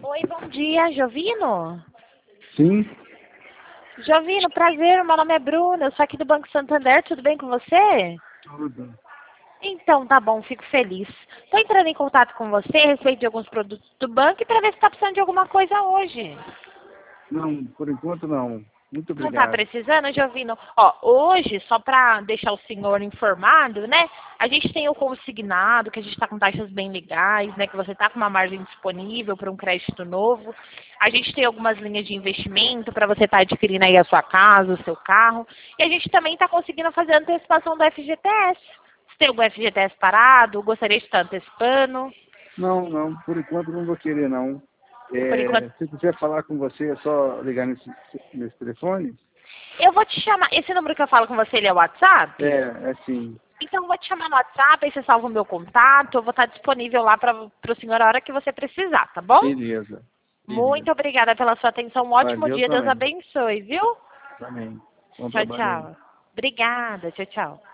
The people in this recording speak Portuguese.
Oi, bom dia, Jovino? Sim, Jovino, prazer, meu nome é Bruna, eu sou aqui do Banco Santander, tudo bem com você? tudo. Então, tá bom, fico feliz. Estou entrando em contato com você a respeito de alguns produtos do banco e para ver se está precisando de alguma coisa hoje. Não, por enquanto não. Muito Não está obrigado. precisando, Jovino? Ó, hoje, só para deixar o senhor informado, né? A gente tem o consignado, que a gente está com taxas bem legais, né? Que você está com uma margem disponível para um crédito novo. A gente tem algumas linhas de investimento para você estar adquirindo aí a sua casa, o seu carro. E a gente também está conseguindo fazer a antecipação do FGTS. Você tem algum FGTS parado? Gostaria de estar antecipando? Não, por enquanto não vou querer não. Por enquanto. Se eu quiser falar com você, é só ligar nesse telefone? Eu vou te chamar. Esse número que eu falo com você, ele é o WhatsApp? É sim. Então, eu vou te chamar no WhatsApp, aí você salva o meu contato, eu vou estar disponível lá para o senhor a hora que você precisar, tá bom? Beleza. Muito Beleza. obrigada pela sua atenção, um ótimo Valeu dia, Deus também. abençoe, viu? Também. Bom Tchau, trabalho aí. tchau. Obrigada, tchau, tchau.